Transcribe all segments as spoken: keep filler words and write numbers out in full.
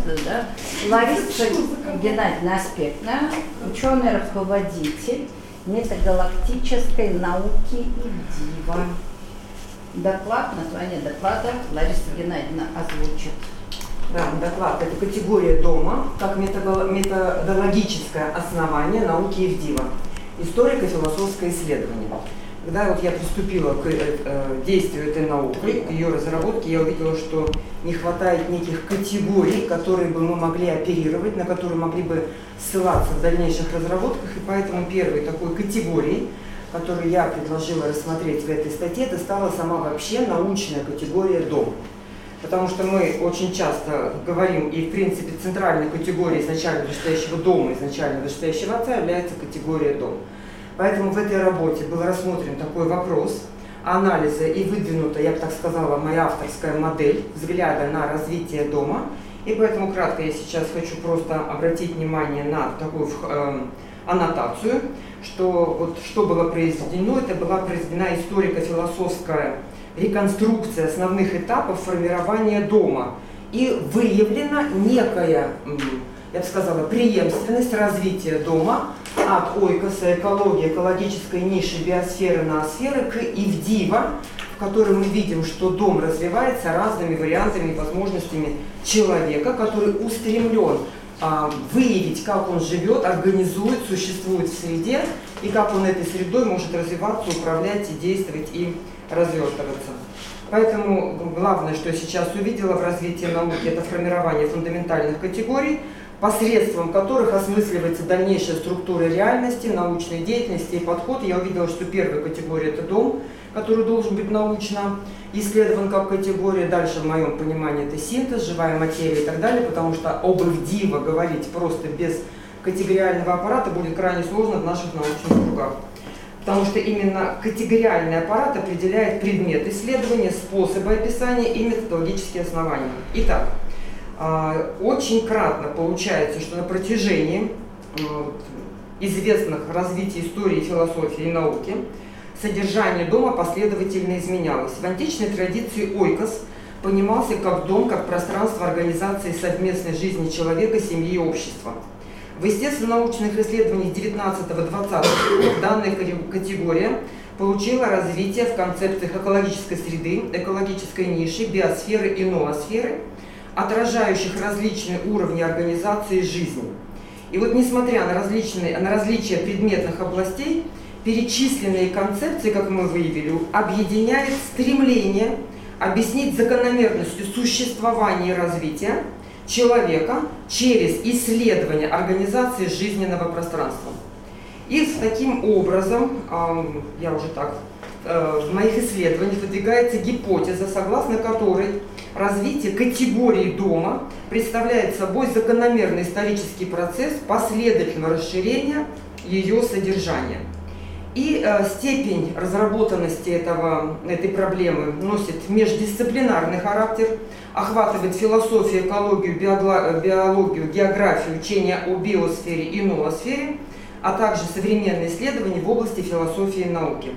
да? Лариса Геннадьевна Аспектна, ученый-руководитель метагалактической науки ИВДИВа. Доклад, название доклада Лариса Геннадьевна озвучит. Да, доклад – это категория дома как методологическое основание науки ИВДИВа. Историко-философское исследование. Когда вот я приступила к э, действию этой науки, к ее разработке, я увидела, что не хватает неких категорий, которые бы мы могли оперировать, на которые могли бы ссылаться в дальнейших разработках. И поэтому первой такой категорией, которую я предложила рассмотреть в этой статье, это стала сама вообще научная категория дом. Потому что мы очень часто говорим, и в принципе центральной категорией изначально вышестоящего дома, изначально вышестоящего отца является категория дом. Поэтому в этой работе был рассмотрен такой вопрос анализа и выдвинута, я бы так сказала, моя авторская модель взгляда на развитие дома. И поэтому кратко я сейчас хочу просто обратить внимание на такую э, аннотацию, что вот что было произведено, это была произведена историко-философская реконструкция основных этапов формирования дома. И выявлена некая, я бы сказала, преемственность развития дома от ойкоса, экологии, экологической ниши, биосферы, ноосферы к ИВДИВа, в котором мы видим, что дом развивается разными вариантами и возможностями человека, который устремлен а, выявить, как он живет, организует, существует в среде, и как он этой средой может развиваться, управлять и действовать и развертываться. Поэтому главное, что я сейчас увидела в развитии науки, это формирование фундаментальных категорий, посредством которых осмысливается дальнейшая структура реальности, научной деятельности и подход. Я увидела, что первая категория – это дом, который должен быть научно исследован как категория. Дальше, в моем понимании, это синтез, живая материя и так далее, потому что об ИВДИВа говорить просто без категориального аппарата будет крайне сложно в наших научных кругах. Потому что именно категориальный аппарат определяет предмет исследования, способы описания и методологические основания. Итак, очень кратно получается, что на протяжении известных развитий истории, философии и науки содержание дома последовательно изменялось. В античной традиции ойкос понимался как дом, как пространство организации совместной жизни человека, семьи и общества. В естественно-научных исследованиях девятнадцатого-двадцатого веков данная категория получила развитие в концепциях экологической среды, экологической ниши, биосферы и ноосферы, отражающих различные уровни организации жизни. И вот несмотря на, различные, на различия предметных областей, перечисленные концепции, как мы выявили, объединяет стремление объяснить закономерностью существования и развития человека через исследование организации жизненного пространства. И таким образом, я уже так, в моих исследованиях выдвигается гипотеза, согласно которой развитие категории дома представляет собой закономерный исторический процесс последовательного расширения ее содержания. И э, степень разработанности этого, этой проблемы носит междисциплинарный характер, охватывает философию, экологию, биогла, биологию, географию, учения о биосфере и ноосфере, а также современные исследования в области философии и науки.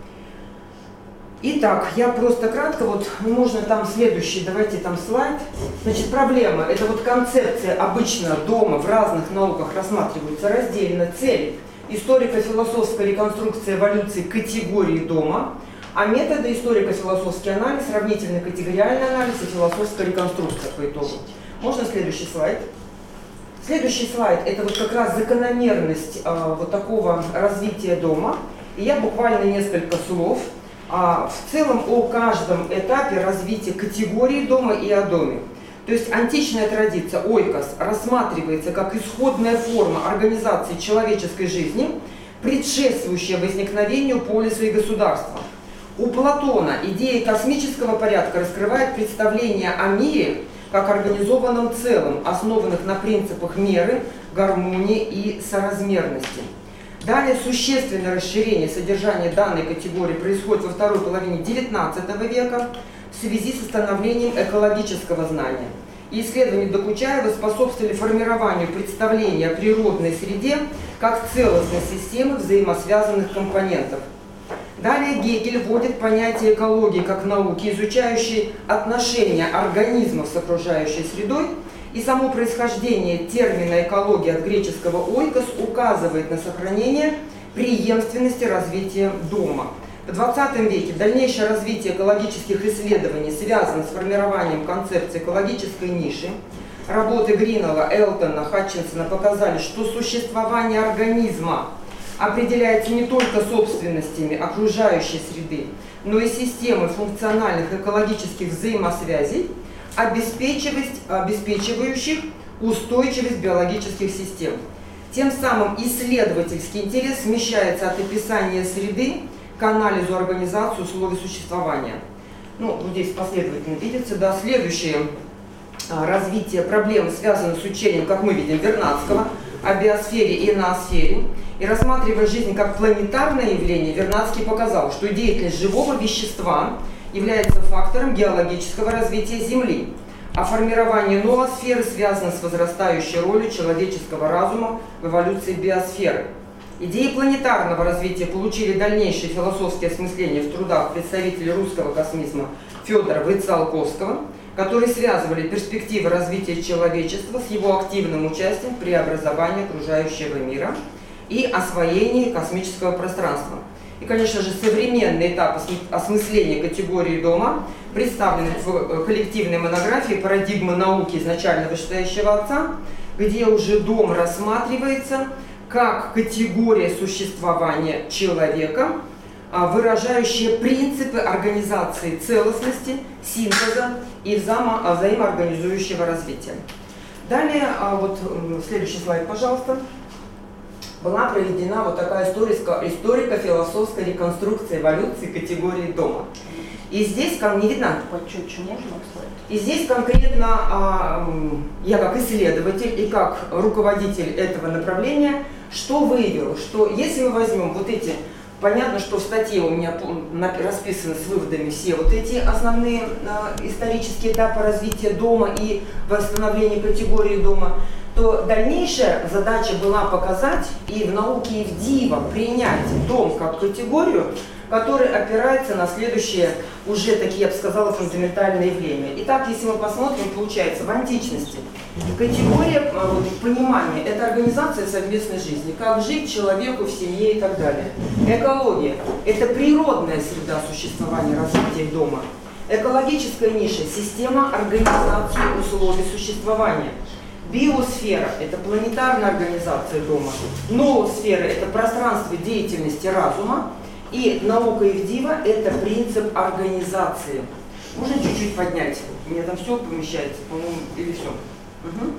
Итак, я просто кратко, вот можно там следующий, давайте там слайд. Значит, проблема, это вот концепция обычно дома в разных науках рассматривается раздельно. Цель – историко-философская реконструкция эволюции категории дома, а методы – историко-философский анализ, сравнительный категориальный анализ и философская реконструкция по итогу. Можно следующий слайд? Следующий слайд – это вот как раз закономерность э, вот такого развития дома. И я буквально несколько слов. А в целом о каждом этапе развития категории дома и о доме. То есть античная традиция ойкос рассматривается как исходная форма организации человеческой жизни, предшествующая возникновению полиса и государства. У Платона идея космического порядка раскрывает представление о мире как организованном целом, основанных на принципах меры, гармонии и соразмерности. Далее существенное расширение содержания данной категории происходит во второй половине девятнадцатого века в связи с становлением экологического знания. И исследования Докучаева способствовали формированию представления о природной среде как целостной системы взаимосвязанных компонентов. Далее Гегель вводит понятие экологии как науки, изучающей отношения организмов с окружающей средой, И само происхождение термина экология от греческого ойкос указывает на сохранение преемственности развития дома. В двадцатом веке дальнейшее развитие экологических исследований связано с формированием концепции экологической ниши. Работы Гринелла, Элтона, Хатчинсона показали, что существование организма определяется не только собственностями окружающей среды, но и системой функциональных экологических взаимосвязей, обеспечивающих устойчивость биологических систем. Тем самым исследовательский интерес смещается от описания среды к анализу организации условий существования. Ну, вот здесь последовательно видится, да, следующее а, развитие проблемы связано с учением, как мы видим, Вернадского о биосфере и ноосфере. И рассматривая жизнь как планетарное явление, Вернадский показал, что деятельность живого вещества является фактором геологического развития Земли, а формирование ноосферы связано с возрастающей ролью человеческого разума в эволюции биосферы. Идеи планетарного развития получили дальнейшее философское осмысление в трудах представителей русского космизма Федора Циолковского, которые связывали перспективы развития человечества с его активным участием в преобразовании окружающего мира и освоении космического пространства. И, конечно же, современный этап осмысления категории дома представлен в коллективной монографии «Парадигма науки изначально вышестоящего отца», где уже дом рассматривается как категория существования человека, выражающая принципы организации целостности, синтеза и взаимо взаимоорганизующего развития. Далее, вот следующий слайд, пожалуйста. Была проведена вот такая историко-философская реконструкция эволюции категории дома. И здесь, как не видно, почетче можно слайд? И здесь конкретно а, я как исследователь и как руководитель этого направления, что выявил, что если мы возьмем вот эти, понятно, что в статье у меня расписаны с выводами все вот эти основные а, исторические этапы развития дома и восстановления категории дома, то дальнейшая задача была показать и в науке, и в диво принять дом как категорию, который опирается на следующие, уже такие, я бы сказала, фундаментальные явления. Итак, если мы посмотрим, получается, в античности категория вот, понимания – это организация совместной жизни, как жить человеку в семье и так далее. Экология – это природная среда существования, развития дома. Экологическая ниша – система организации условий существования. Биосфера – это планетарная организация дома. Ноосфера – это пространство деятельности разума. И наука и дива – это принцип организации. Можно чуть-чуть поднять? У меня там все помещается, по-моему, или все? Угу.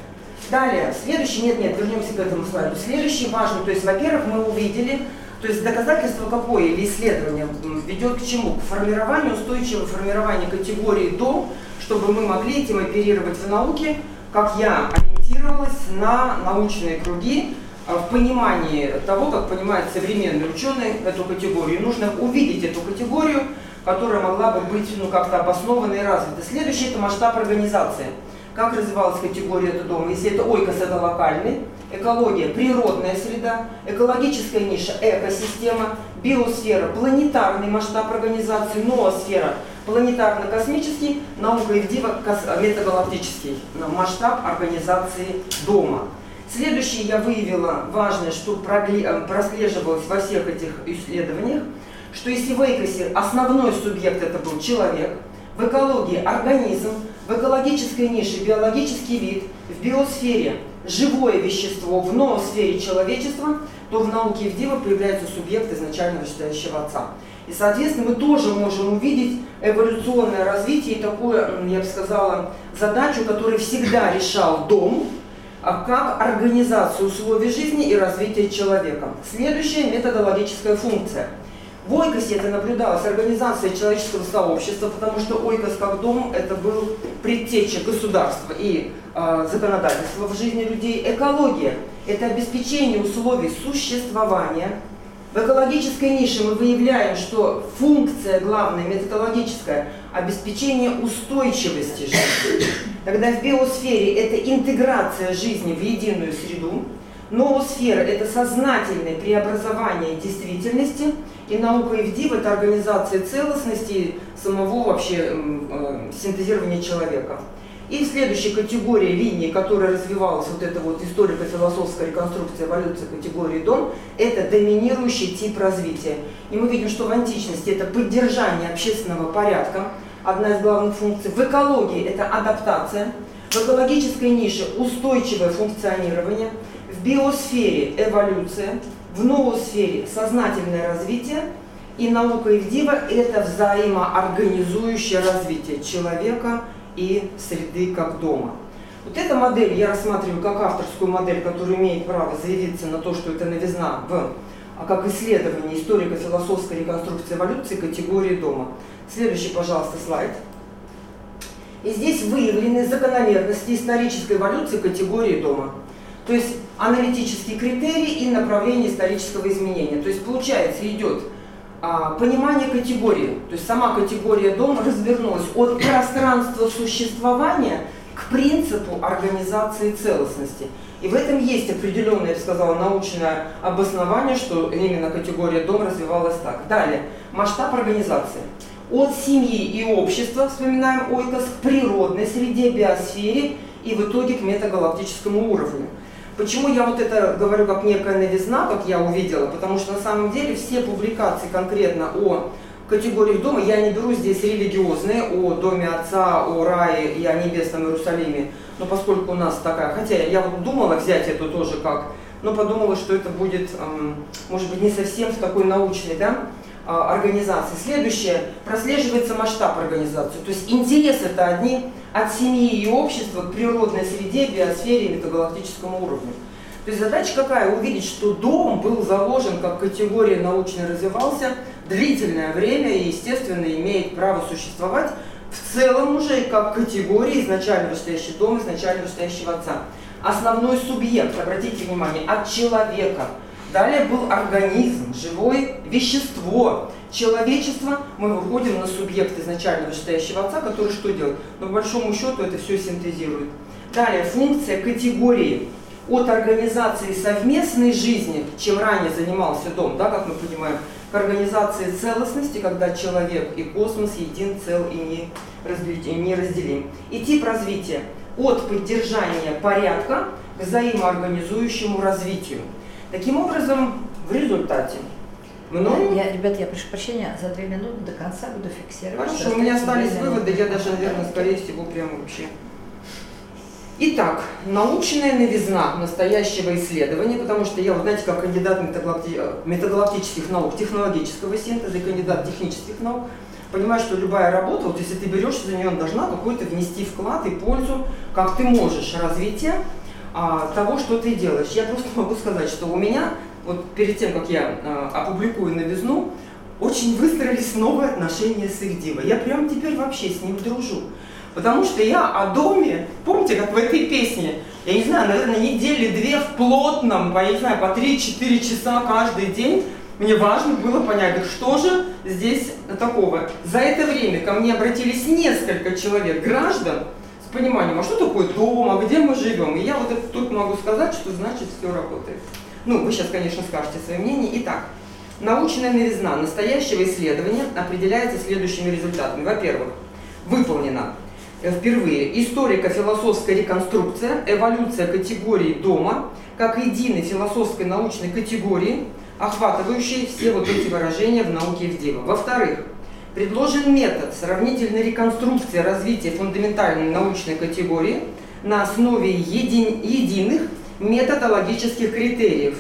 Далее, следующий, нет, нет, вернемся к этому слайду. Следующий важный, то есть, во-первых, мы увидели, то есть доказательство какое или исследование ведет к чему? К формированию, устойчивого формирования категории дом, чтобы мы могли этим оперировать в науке, как я ориентировалась на научные круги, в понимании того, как понимают современные ученые эту категорию. Нужно увидеть эту категорию, которая могла бы быть ну, как-то обоснована и развита. Следующий – это масштаб организации. Как развивалась категория этого дома? Если это ойкос – это локальный, экология – природная среда, экологическая ниша – экосистема, биосфера – планетарный масштаб организации, ноосфера – планетарно-космический, наука и дива – метагалактический масштаб организации дома. Следующее я выявила важное, что прослеживалось во всех этих исследованиях, что если в эйкосе основной субъект это был человек, в экологии организм, в экологической нише биологический вид, в биосфере живое вещество, в ноосфере человечество, то в науке и в диво появляется субъект изначально вышестоящего отца. И, соответственно, мы тоже можем увидеть эволюционное развитие и такую, я бы сказала, задачу, которую всегда решал дом, как организацию условий жизни и развития человека. Следующая – методологическая функция. В ойкосе это наблюдалась организация человеческого сообщества, потому что ойкос как дом – это был предтеча государства и э, законодательства в жизни людей. Экология – это обеспечение условий существования. В экологической нише мы выявляем, что функция главная, методологическая – обеспечение устойчивости жизни. Тогда в биосфере это интеграция жизни в единую среду. Ноосфера – это сознательное преобразование действительности. И наука и дива – это организация целостности самого вообще э, синтезирования человека. И в следующей категории линии, которая развивалась, вот эта вот историко-философская реконструкция эволюции категории дом, это доминирующий тип развития. И мы видим, что в античности это поддержание общественного порядка, одна из главных функций. В экологии это адаптация, в экологической нише устойчивое функционирование, в биосфере эволюция, в ноосфере сознательное развитие, и наука и вдива это взаимоорганизующее развитие человека и среды как дома. Вот эта модель я рассматриваю как авторскую модель, которая имеет право заявиться на то, что это новизна в, как исследование историко-философской реконструкции эволюции категории дома. Следующий, пожалуйста, слайд. И здесь выявлены закономерности исторической эволюции категории дома. То есть аналитические критерии и направление исторического изменения. То есть получается идет а, понимание категории. То есть сама категория дома развернулась от пространства существования к принципу организации целостности. И в этом есть определенное, я бы сказала, научное обоснование, что именно категория дом развивалась так. Далее, масштаб организации. От семьи и общества, вспоминаем Ойкос, к природной среде, биосфере и в итоге к метагалактическому уровню. Почему я вот это говорю как некая новизна, как я увидела? Потому что на самом деле все публикации конкретно о категориях дома, я не беру здесь религиозные, о доме Отца, о рае и о небесном Иерусалиме, но поскольку у нас такая, хотя я вот думала взять эту тоже как, но подумала, что это будет, может быть, не совсем в такой научной, да, организации. Следующее, прослеживается масштаб организации, то есть интересы-то одни от семьи и общества к природной среде, биосфере и метагалактическому уровню. То есть задача какая? Увидеть, что дом был заложен как категория, научно развивался длительное время и, естественно, имеет право существовать в целом уже как категория изначально вышестоящий дом, изначально вышестоящего отца. Основной субъект, обратите внимание, от человека. Далее был организм, живое вещество, человечество. Мы выходим на субъект изначально вышестоящего отца, который что делает? Но по большому счету это все синтезирует. Далее функция категории от организации совместной жизни, чем ранее занимался дом, да, как мы понимаем, к организации целостности, когда человек и космос един, цел и неразделим. И тип развития от поддержания порядка к взаимоорганизующему развитию. Таким образом, в результате много... Я, ребят, я прошу прощения, за две минуты до конца буду фиксировать. Хорошо, у меня остались выводы, я даже, наверное, скорее всего, прямо вообще... Итак, научная новизна настоящего исследования, потому что я, вот знаете, как кандидат метагалакти... метагалактических наук, технологического синтеза и кандидат технических наук, понимаю, что любая работа, вот если ты берешься за нее, она должна какой-то внести вклад и пользу, как ты можешь, развитие а, того, что ты делаешь. Я просто могу сказать, что у меня, вот перед тем, как я а, опубликую новизну, очень выстроились новые отношения с их дивой. Я прям теперь вообще с ним дружу. Потому что я о доме, помните, как в этой песне, я не знаю, наверное, недели две в плотном, по, я не знаю, по три-четыре часа каждый день, мне важно было понять, что же здесь такого. За это время ко мне обратились несколько человек, граждан, с пониманием, а что такое дом, а где мы живем. И я вот это тут могу сказать, что значит все работает. Ну, вы сейчас, конечно, скажете свое мнение. Итак, научная новизна настоящего исследования определяется следующими результатами. Во-первых, выполнена впервые историко-философская реконструкция, эволюция категории дома, как единой философской научной категории, охватывающей все вот эти выражения в науке и в диво. Во-вторых, предложен метод сравнительной реконструкции развития фундаментальной научной категории на основе еди- единых методологических критериев.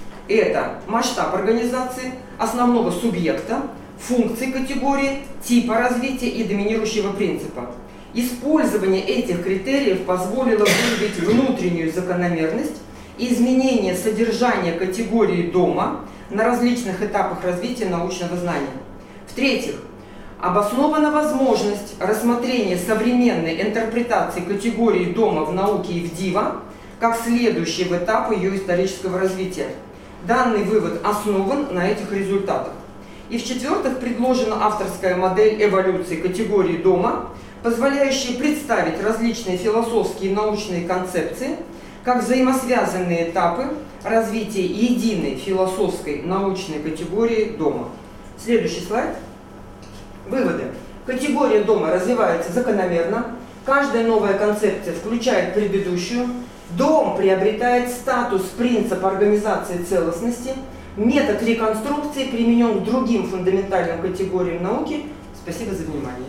Это масштаб организации, основного субъекта, функций категории, типа развития и доминирующего принципа. Использование этих критериев позволило выявить внутреннюю закономерность и изменение содержания категории дома на различных этапах развития научного знания. В-третьих, обоснована возможность рассмотрения современной интерпретации категории дома в науке и в диво как следующего этапа ее исторического развития. Данный вывод основан на этих результатах. И в-четвертых, предложена авторская модель эволюции категории дома, позволяющая представить различные философские и научные концепции как взаимосвязанные этапы развития единой философской научной категории дома. Следующий слайд. Выводы. Категория дома развивается закономерно, Каждая новая концепция включает предыдущую. Дом приобретает статус принципа организации целостности. Метод реконструкции применен к другим фундаментальным категориям науки. Спасибо за внимание.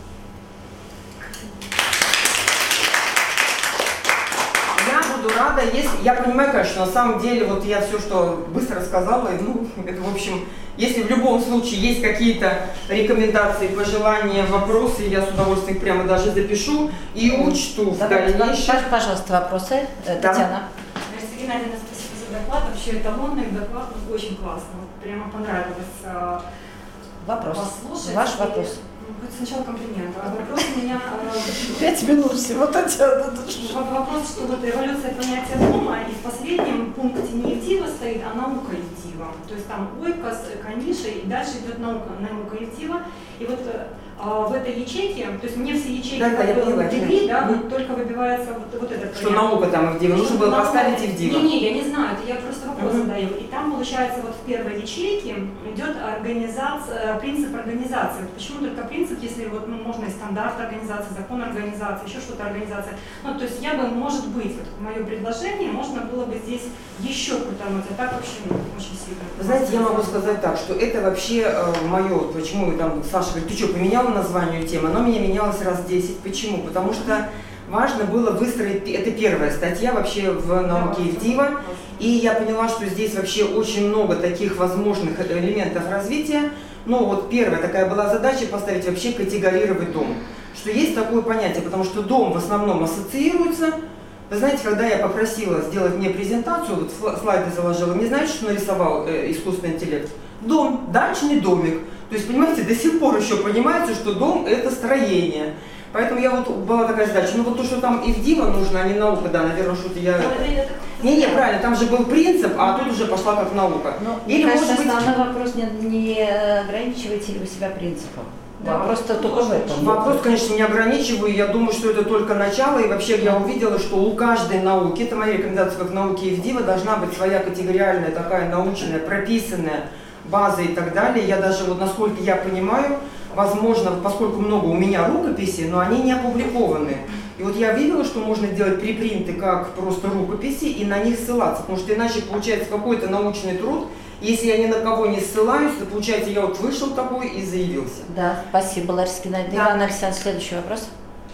Я буду рада, если... Я понимаю, конечно, на самом деле, вот я все, что быстро сказала, ну, это, в общем, если в любом случае есть какие-то рекомендации, пожелания, вопросы, я с удовольствием прямо даже запишу и учту в дальнейшем. Пожалуйста, вопросы. Да. Татьяна. Мария Геннадьевна, спасибо за доклад. Вообще эталонный доклад, очень классно. Прямо понравилось. Вопрос. Послушать. Ваш вопрос. Сначала комплимент. А вопрос у меня... Пять минут всего, Татьяна. Вопрос, что вот эволюция понятия дома, и в последнем пункте не Евдива стоит, а наука Евдива. То есть там ойкос, каниша, и дальше идет наука, наука Евдива. И вот а, в этой ячейке, то есть мне все ячейки да, да, ввели, да, вот только выбивается вот, вот этот что наука там Евдива, нужно было наука... поставить Евдива. Не, не, я не знаю, это я просто вопрос uh-huh. задаю. И там получается вот в первой ячейке идет организация, принцип организации. Вот почему только принцип, если вот ну, можно и стандарт организации, закон организации, еще что-то организация. Ну, то есть я бы, может быть, вот мое предложение, можно было бы здесь еще крутануть, а так вообще ну, очень сильно. Вы знаете, я могу сказать так, что это вообще э, мое, почему там Саша говорит, ты что, поменяла название темы? Оно у меня менялось раз десять. Почему? Потому что важно было выстроить, это первая статья вообще в науке Евдива, и я поняла, что здесь вообще очень много таких возможных элементов развития. Ну вот первая такая была задача поставить вообще категорировать дом, что есть такое понятие, потому что дом в основном ассоциируется. Вы знаете, когда я попросила сделать мне презентацию, вот слайды заложила, не знаете, что нарисовал э, искусственный интеллект? Дом, дачный домик. То есть, понимаете, до сих пор еще понимаете, что дом – это строение. Поэтому я вот была такая задача. Ну вот то, что там Евдива нужно, а не наука, да, наверное, что-то я... Не-не, правильно, там же был принцип, а тут уже пошла как наука. Но, Или, мне кажется, может быть... основной вопрос, не, не ограничиваете ли вы себя принципом? Да, вопрос-то только в этом. Вопрос, конечно, не ограничиваю. Я думаю, что это только начало. И вообще я увидела, что у каждой науки, это моя рекомендация как науки Евдива, должна быть своя категориальная, такая научная, прописанная база и так далее. Я даже, вот насколько я понимаю, возможно, поскольку много у меня рукописей, но они не опубликованы. И вот я видела, что можно делать припринты как просто рукописи и на них ссылаться, потому что иначе получается какой-то научный труд. Если я ни на кого не ссылаюсь, то получается, я вот вышел такой и заявился. Да, спасибо, Лариса Геннадьевна. Да. Иван Александрович, следующий вопрос.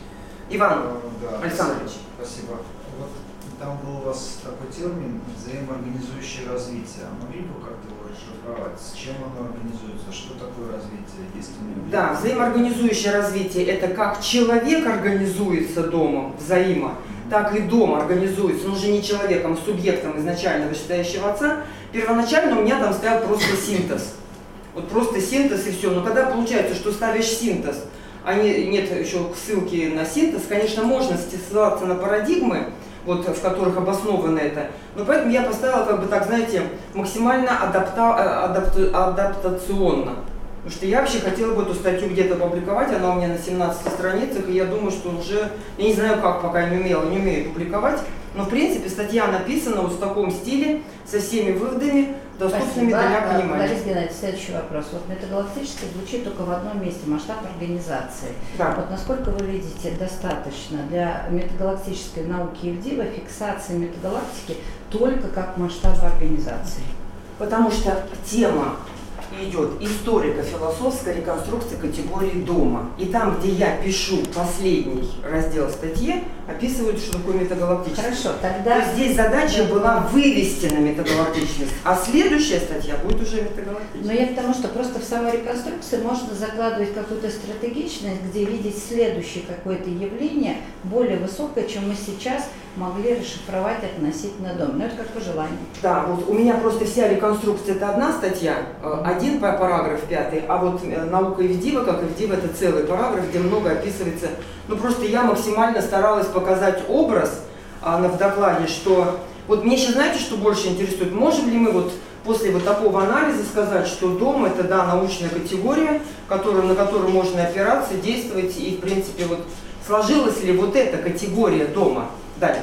Иван да, Александрович. Спасибо. Вот там был у вас такой термин взаимоорганизующее развитие. А могли бы как-то его расшифровать? С чем оно организуется? Что такое развитие? Есть у него... Да, взаимоорганизующее развитие – это как человек организуется домом взаимо, так и дом организуется, но уже не человеком, а субъектом изначально вышестоящего отца. Первоначально у меня там стоял просто синтез. Вот просто синтез и все. Но когда получается, что ставишь синтез, а не, нет еще ссылки на синтез, конечно, можно ссылаться на парадигмы, вот, в которых обосновано это. Но поэтому я поставила, как бы так, знаете, максимально адапта, адапта, адаптационно. Потому что я вообще хотела бы эту статью где-то опубликовать, она у меня на семнадцати страницах, и я думаю, что уже, я не знаю как, пока не умела, не умею публиковать, но в принципе статья написана вот в таком стиле, со всеми выводами, доступными Спасибо. для понимания. Лариса Геннадьевна, следующий вопрос. Вот метагалактический звучит только в одном месте, масштаб организации. Да. Вот насколько вы видите, достаточно для метагалактической науки Евдива фиксации метагалактики только как масштаба организации? Потому что тема идет историко-философская реконструкция категории дома. И там, где я пишу последний раздел статьи, описывают, что такое метагалактическое. Хорошо, тогда... То есть здесь задача была вывести на метагалактичность, а следующая статья будет уже метагалактичная. Но я к тому, что просто в самой реконструкции можно закладывать какую-то стратегичность, где видеть следующее какое-то явление более высокое, чем мы сейчас могли расшифровать относительно дома. Но это как пожелание. Да, вот у меня просто вся реконструкция – это одна статья, один параграф, пятый, а вот наука Евдива, как Евдива, это целый параграф, где много описывается. Ну просто я максимально старалась показать образ а, в докладе, что вот мне сейчас знаете, что больше интересует? Можем ли мы вот после вот такого анализа сказать, что дом – это, да, научная категория, которую, на которую можно опираться, действовать, и, в принципе, вот сложилась ли вот эта категория дома? Далее.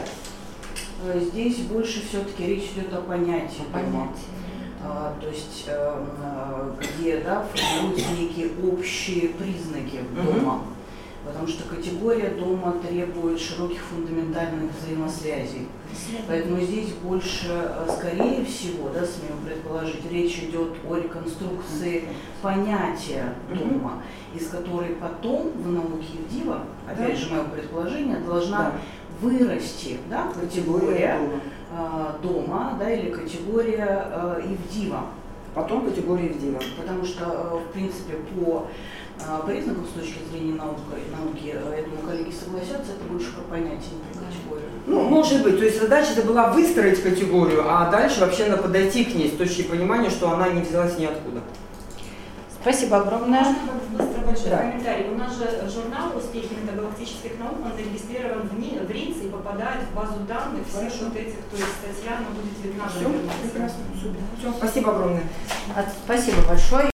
Здесь больше все-таки речь идет о понятии дома. Понятие. А, то есть, э, где, да, формируются некие общие признаки дома. потому что категория дома требует широких фундаментальных взаимосвязей. Поэтому здесь больше, скорее всего, да, смею предположить, речь идет о реконструкции понятия дома, из которой потом в науке Евдива, опять Да. же мое предположение, должна Да. вырасти, да, категория дома. э, дома, да, или категория э, Евдива. Потом категория Евдива. Потому что, э, в принципе, по э, признакам с точки зрения науки, науки, э, я думаю, коллеги согласятся, это больше про понятие, не про категорию. Ну, может быть, то есть задача-то была выстроить категорию, а дальше вообще надо подойти к ней с точки понимания, что она не взялась ниоткуда. Спасибо огромное. Можно быстро большой Да. комментарий. У нас же журнал «Успехи метагалактических наук», он зарегистрирован в, Ни- в РИЦ и попадает в базу данных всех вот этих, то есть статья, она будет видна. Все, прекрасно, супер. Все, спасибо огромное. От- Спасибо большое.